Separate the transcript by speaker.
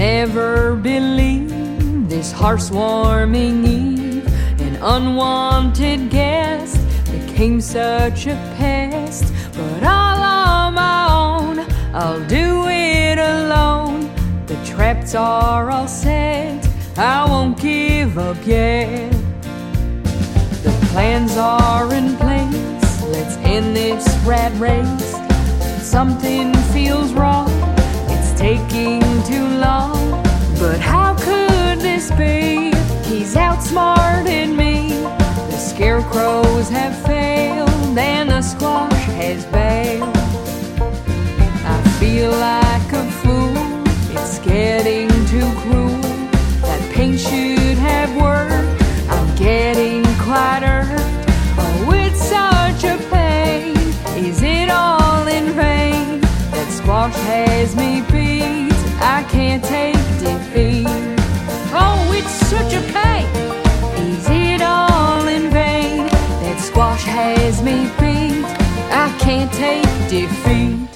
Speaker 1: never believed this heartwarming eve, an unwanted guest became such a pest. But all on my own, I'll do it alone. The traps are all set, I won't give up yet. The plans are in place, let's end this rat race. Something feels wrong, it's taking too long. But how could this be? He's outsmarted me. The scarecrows have failed and the squash has bailed. I feel like a fool, it's getting too cruel. That paint should have worked, I'm getting quite hurt. Oh, it's such a pain, is it all in vain? That squash has me beat, I can't take defeat. Oh, it's such a pain, is it all in vain? That squash has me beat, I can't take defeat.